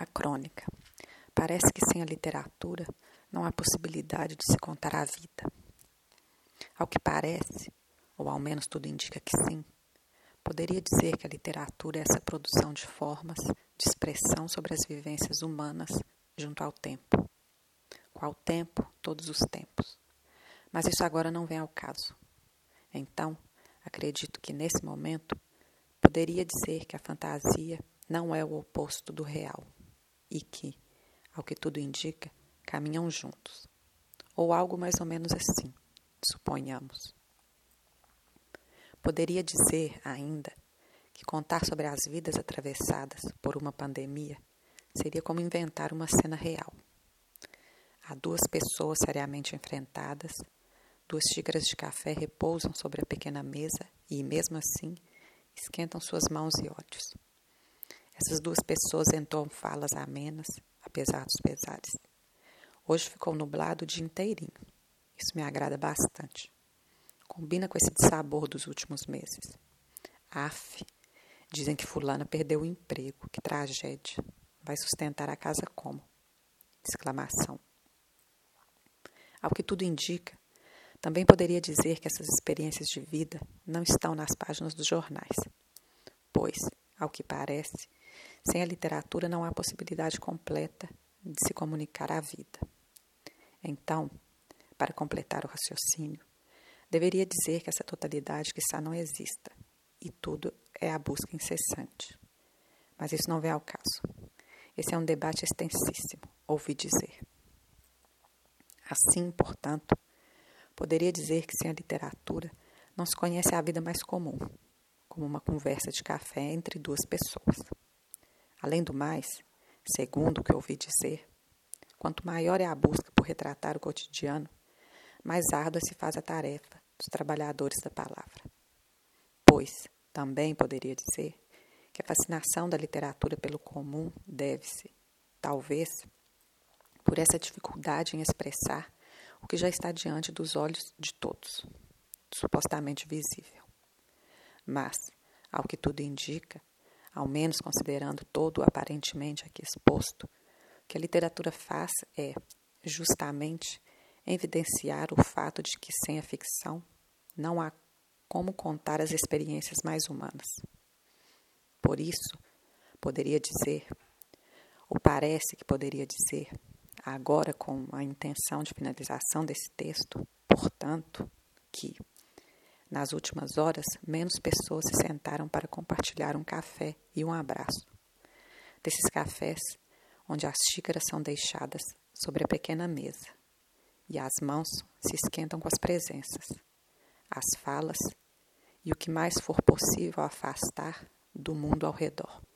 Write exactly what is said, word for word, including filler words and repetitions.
A crônica. Parece que sem a literatura não há possibilidade de se contar a vida. Ao que parece, ou ao menos tudo indica que sim, poderia dizer que a literatura é essa produção de formas de expressão sobre as vivências humanas junto ao tempo. Qual tempo? Todos os tempos. Mas isso agora não vem ao caso. Então, acredito que nesse momento poderia dizer que a fantasia não é o oposto do real e que, ao que tudo indica, caminham juntos. Ou algo mais ou menos assim, suponhamos. Poderia dizer, ainda, que contar sobre as vidas atravessadas por uma pandemia seria como inventar uma cena real. Há duas pessoas seriamente enfrentadas, duas xícaras de café repousam sobre a pequena mesa e, mesmo assim, esquentam suas mãos e olhos. Essas duas pessoas entoam falas amenas, apesar dos pesares. Hoje ficou nublado o dia inteirinho. Isso me agrada bastante. Combina com esse dissabor dos últimos meses. Aff, dizem que fulana perdeu o emprego. Que tragédia. Vai sustentar a casa como? Exclamação. Ao que tudo indica, também poderia dizer que essas experiências de vida não estão nas páginas dos jornais. Pois, ao que parece, sem a literatura não há possibilidade completa de se comunicar a vida. Então, para completar o raciocínio, deveria dizer que essa totalidade quiçá não exista, e tudo é a busca incessante. Mas isso não vem ao caso. Esse é um debate extensíssimo, ouvi dizer. Assim, portanto, poderia dizer que sem a literatura não se conhece a vida mais comum, como uma conversa de café entre duas pessoas. Além do mais, segundo o que ouvi dizer, quanto maior é a busca por retratar o cotidiano, mais árdua se faz a tarefa dos trabalhadores da palavra. Pois, também poderia dizer que a fascinação da literatura pelo comum deve-se, talvez, por essa dificuldade em expressar o que já está diante dos olhos de todos, supostamente visível. Mas, ao que tudo indica, ao menos considerando todo o aparentemente aqui exposto, o que a literatura faz é, justamente, evidenciar o fato de que sem a ficção não há como contar as experiências mais humanas. Por isso, poderia dizer, ou parece que poderia dizer, agora com a intenção de finalização desse texto, portanto, que, nas últimas horas, menos pessoas se sentaram para compartilhar um café e um abraço. Desses cafés, onde as xícaras são deixadas sobre a pequena mesa, e as mãos se esquentam com as presenças, as falas e o que mais for possível afastar do mundo ao redor.